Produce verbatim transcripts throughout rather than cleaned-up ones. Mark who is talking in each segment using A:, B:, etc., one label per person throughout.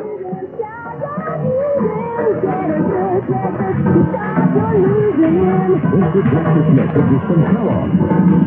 A: Instant breakfast message from Kellogg's.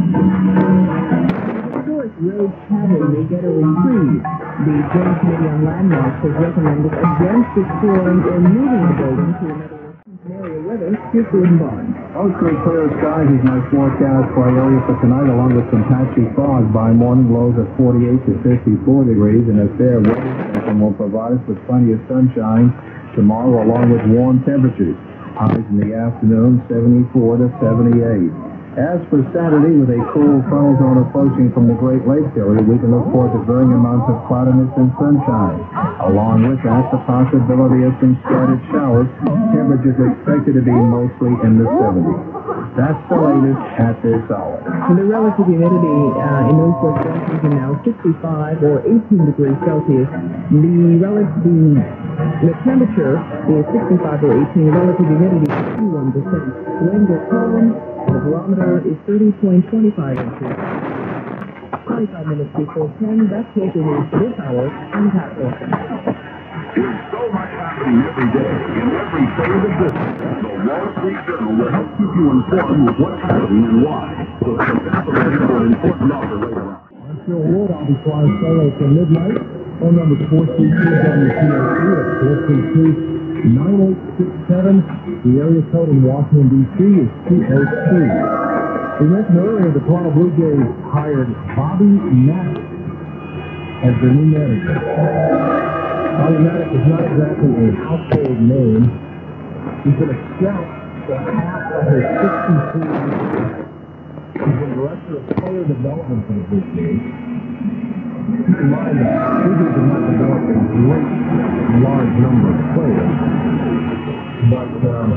B: Historic road travel may get a reprieve. The Joint Committee on Landmarks has recommended against destroying or moving the building to another area weather. Here's Gordon Barnes.
C: Mostly clear skies is my forecast for our area for tonight, along with some patchy fog. By morning, lows of forty-eight to fifty-four degrees, and a fair weather system will provide us with plenty of sunshine tomorrow, along with warm temperatures. Highs in the afternoon, seventy-four to seventy-eight. As for Saturday, with a cool frontal zone approaching from the Great Lakes area, we can look forward to varying amounts of cloudiness and sunshine. Along with that, the possibility of some scattered showers. Temperatures expected to be mostly in the seventies. That's the latest at this hour.
B: The relative humidity uh, in Northwest Washington now sixty-five or eighteen degrees Celsius. The relative the temperature is sixty-five or eighteen. The relative humidity is fifty-one percent. Wind is calm. The barometer is thirty point two five inches. twenty-five minutes before ten. That's local news for this hour. I'm Pat Wilson.
D: There's so much happening every day in every phase of business. The Wall Street Journal will help keep you informed with what's happening and why. So check out the ready for an important offer later on.
A: I'm Phil Wood. I'll be flying solo till midnight. Phone number is four three two W T O C. That's four three two, nine eight six seven. The area code in Washington, D C is two oh two. We mentioned earlier the Toronto Blue Jays hired Bobby Maddox as their new manager. Bobby Maddox is not exactly a household name. He's been a scout for half of his sixty-two years. He's been director of player development for the Blue Jays. Keep in mind that Blue Jays did not develop a great large number of players. But, um,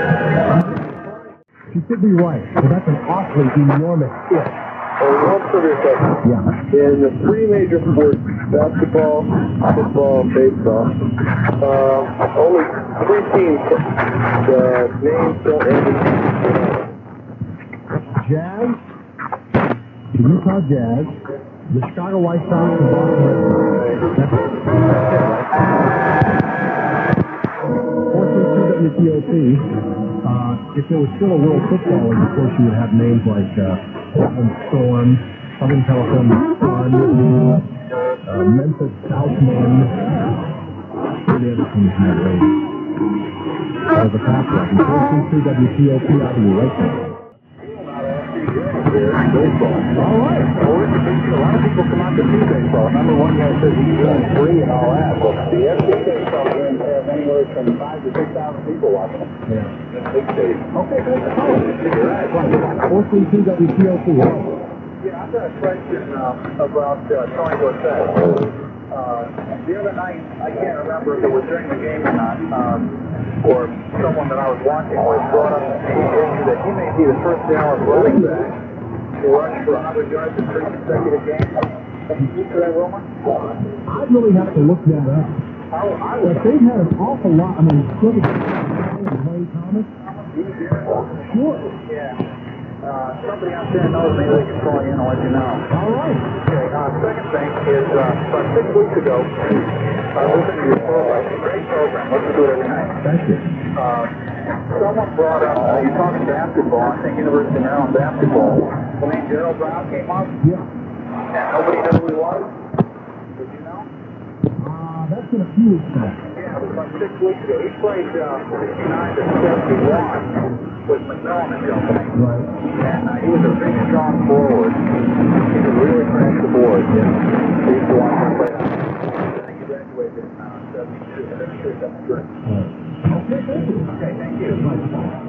A: she could be right, but that's an awfully enormous if.
E: Oh, one trivia question.
A: Yeah.
E: In the three major sports, basketball, football, and baseball, uh, only three teams, the names don't end in
A: Jazz, the Utah Jazz, the Chicago White Sox, and Boston Red Sox. That's it. four three two W T O P. Uh, if there was still a World Football League, of course you would have names like uh, Portland Storm, Southern California Sun, uh, Memphis Southmen. Any other teams in that range? There's a pass record. four three two W T O P out of you right now.
E: baseball. All right. Well, we're a lot of people come out to see baseball. Remember, one guy said he's doing free and all that. Well, the F C baseball games have anywhere from five to six thousand people watching them.
A: Yeah.
E: That's a big stadium. Okay, good. You're right.
A: four three two W T O P.
E: Yeah, I've got a question uh, about uh, Tony Dorsett. Uh, the other night, I can't remember if it was during the game or not, um, or someone that I was watching with brought up the issue that he may be the first Dallas running back to rush for one hundred yards in three consecutive games. Can you speak to that, Wilmer?
A: I'd really have to look that up.
E: I, I
A: But they've had an awful lot. I mean, look at Wayne Thomas. Sure.
E: Yeah. Uh, somebody out there knows, maybe they can call you in and let you know.
A: All right.
E: Okay, uh, second thing is, uh, about six weeks ago, I listened to your program. Great program. Listen to it every night.
A: Thank you.
E: Uh, someone brought up, uh, you're talking basketball, I think University of Maryland basketball. The name Gerald Brown came up,
A: Yeah.
E: and nobody knew who he was. Did you know?
A: Uh, that's been a few weeks back.
E: Yeah, it was about six weeks ago. He played uh, sixty-nine to seventy-one with McMillan and company.
A: Right.
E: And uh, he was a big, strong forward. He could really crash the board. Yeah. He used to watch him play. I think he graduated in uh, seventy-two, seventy-three, seventy-three.
A: Right. Okay, thank you.
E: Okay, thank you.